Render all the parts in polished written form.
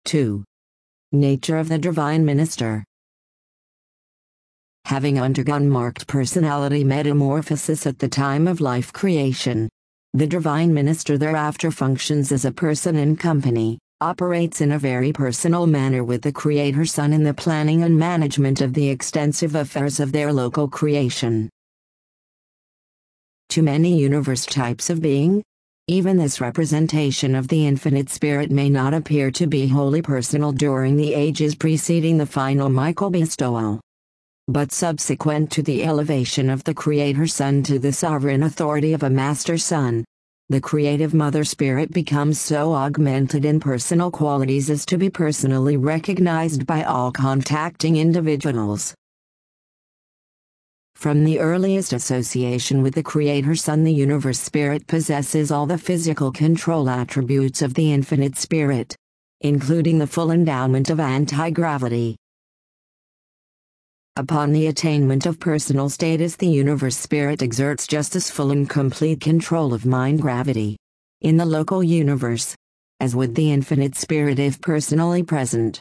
2. Nature of the Divine Minister. Having undergone marked personality metamorphosis at the time of life creation, the Divine Minister thereafter functions as a person in company, operates in a very personal manner with the Creator Son in the planning and management of the extensive affairs of their local creation. To many universe types of being, even this representation of the Infinite Spirit may not appear to be wholly personal during the ages preceding the final Michael bestowal. But subsequent to the elevation of the Creator Son to the sovereign authority of a Master Son, the creative Mother Spirit becomes so augmented in personal qualities as to be personally recognized by all contacting individuals. From the earliest association with the Creator Son, the Universe Spirit possesses all the physical control attributes of the Infinite Spirit, including the full endowment of anti-gravity. Upon the attainment of personal status, the Universe Spirit exerts just as full and complete control of mind gravity in the local universe as would the Infinite Spirit if personally present.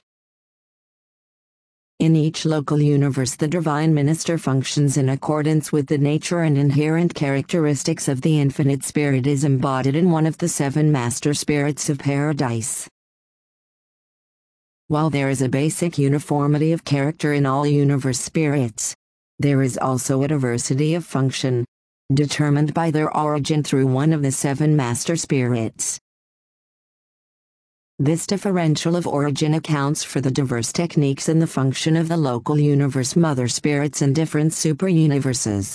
In each local universe, the Divine Minister functions in accordance with the nature and inherent characteristics of the Infinite Spirit as embodied in one of the 7 Master Spirits of Paradise. While there is a basic uniformity of character in all universe spirits, there is also a diversity of function, determined by their origin through one of the 7 Master Spirits. This differential of origin accounts for the diverse techniques in the function of the local universe Mother Spirits in different super-universes.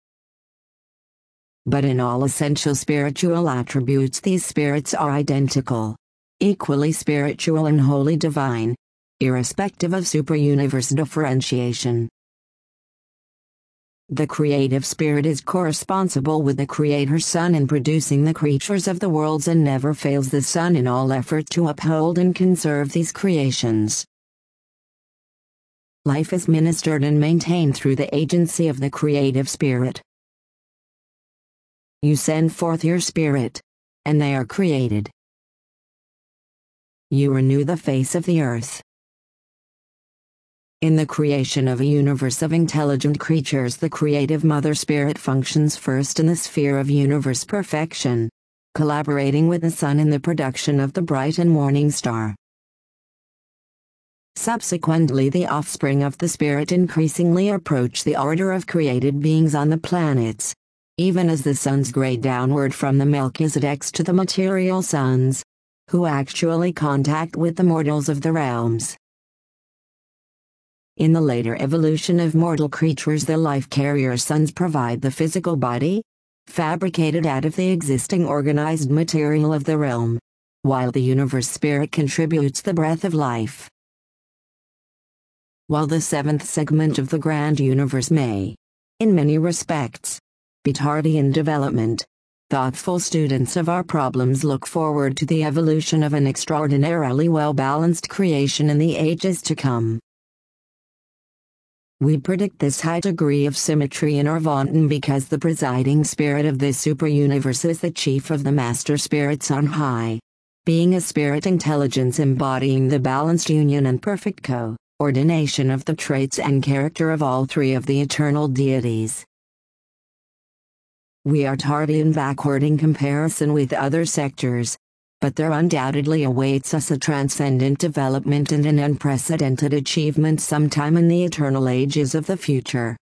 But in all essential spiritual attributes, these spirits are identical, equally spiritual and wholly divine, irrespective of super-universe differentiation. The creative spirit is corresponsible with the Creator Son in producing the creatures of the worlds and never fails the Son in all effort to uphold and conserve these creations. Life is ministered and maintained through the agency of the creative spirit. You send forth your spirit, and they are created. You renew the face of the earth. In the creation of a universe of intelligent creatures, the creative Mother Spirit functions first in the sphere of universe perfection, collaborating with the Sun in the production of the bright and morning star. Subsequently, the offspring of the Spirit increasingly approach the order of created beings on the planets, even as the suns grade downward from the Melchizedeks to the material suns, who actually contact with the mortals of the realms. In the later evolution of mortal creatures, the life-carrier suns provide the physical body, fabricated out of the existing organized material of the realm, while the universe spirit contributes the breath of life. While the 7th segment of the grand universe may, in many respects, be tardy in development, thoughtful students of our problems look forward to the evolution of an extraordinarily well-balanced creation in the ages to come. We predict this high degree of symmetry in Arvanten because the presiding spirit of this super-universe is the chief of the Master Spirits on high, being a spirit intelligence embodying the balanced union and perfect co-ordination of the traits and character of all 3 of the eternal deities. We are tardy and backward in comparison with other sectors, but there undoubtedly awaits us a transcendent development and an unprecedented achievement sometime in the eternal ages of the future.